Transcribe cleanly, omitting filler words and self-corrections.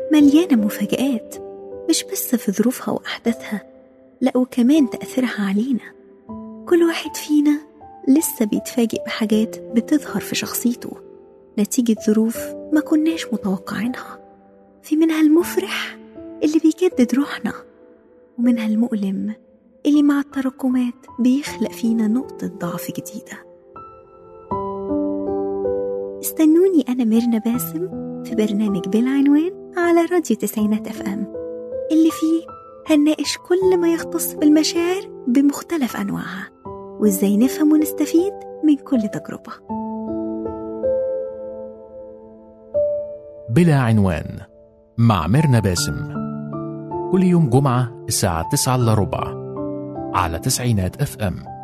مليانة مفاجآت، مش بس في ظروفها وأحداثها، لأ وكمان تأثيرها علينا. كل واحد فينا لسه بيتفاجئ بحاجات بتظهر في شخصيته نتيجة ظروف ما كناش متوقعينها. في منها المفرح اللي بيجدد روحنا، ومنها المؤلم اللي مع التراكمات بيخلق فينا نقطة ضعف جديدة. استنوني أنا ميرنا باسم في برنامج بالعنوان على راديو 90 FM، اللي فيه هنناقش كل ما يختص بالمشاعر بمختلف أنواعها، وإزاي نفهم ونستفيد من كل تجربة. بلا عنوان مع ميرنا باسم، كل يوم جمعة الساعة 9:15 على 90 FM.